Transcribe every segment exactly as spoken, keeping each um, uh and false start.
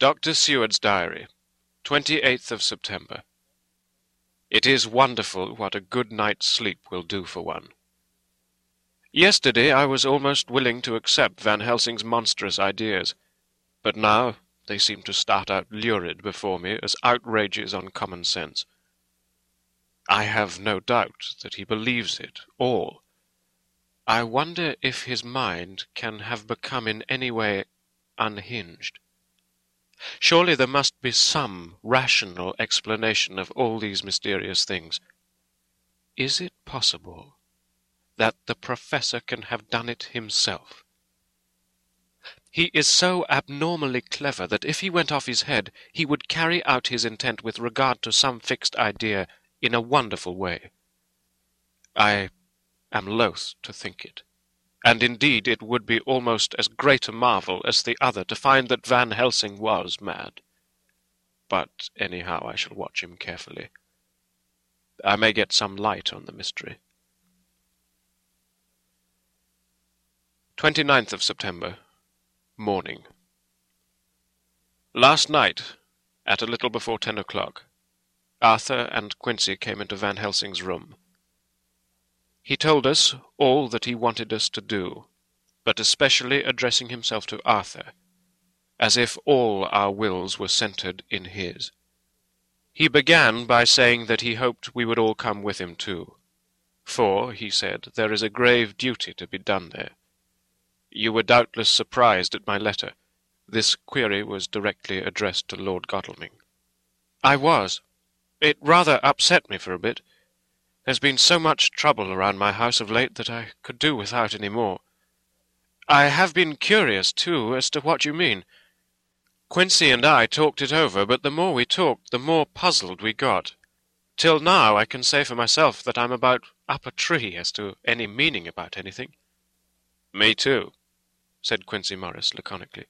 Doctor Seward's Diary, twenty-eighth of September. It is wonderful what a good night's sleep will do for one. Yesterday I was almost willing to accept Van Helsing's monstrous ideas, but now they seem to start out lurid before me as outrages on common sense. I have no doubt that he believes it all. I wonder if his mind can have become in any way unhinged. Surely there must be some rational explanation of all these mysterious things. Is it possible that the professor can have done it himself? He is so abnormally clever that if he went off his head, he would carry out his intent with regard to some fixed idea in a wonderful way. I am loath to think it. And indeed it would be almost as great a marvel as the other to find that Van Helsing was mad. But anyhow I shall watch him carefully. I may get some light on the mystery. twenty-ninth of September. Morning. Last night, at a little before ten o'clock, Arthur and Quincy came into Van Helsing's room. He told us all that he wanted us to do, but especially addressing himself to Arthur, as if all our wills were centered in his. He began by saying that he hoped we would all come with him too, for, he said, there is a grave duty to be done there. You were doubtless surprised at my letter. This query was directly addressed to Lord Godalming. I was. It rather upset me for a bit. There's been so much trouble around my house of late that I could do without any more. I have been curious, too, as to what you mean. Quincy and I talked it over, but the more we talked, the more puzzled we got. Till now I can say for myself that I'm about up a tree as to any meaning about anything. Me too, said Quincey Morris laconically.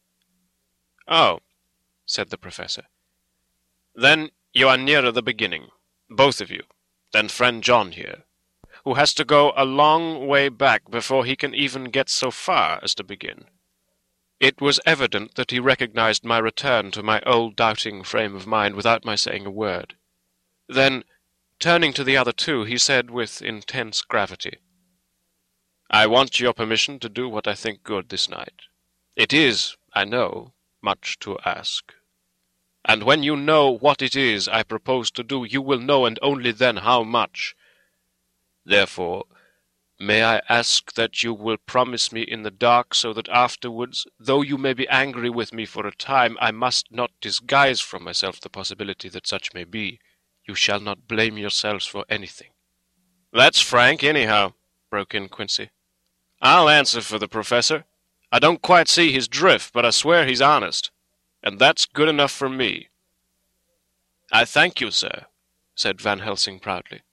Oh, said the professor. Then you are nearer the beginning, both of you, than friend John here, who has to go a long way back before he can even get so far as to begin. It was evident that he recognized my return to my old doubting frame of mind without my saying a word. Then, turning to the other two, he said with intense gravity, I want your permission to do what I think good this night. It is, I know, much to ask. And when you know what it is I propose to do, you will know, and only then, how much. Therefore, may I ask that you will promise me in the dark, so that afterwards, though you may be angry with me for a time, I must not disguise from myself the possibility that such may be. You shall not blame yourselves for anything. That's frank, anyhow, broke in Quincy. I'll answer for the professor. I don't quite see his drift, but I swear he's honest. And that's good enough for me. I thank you, sir, said Van Helsing proudly.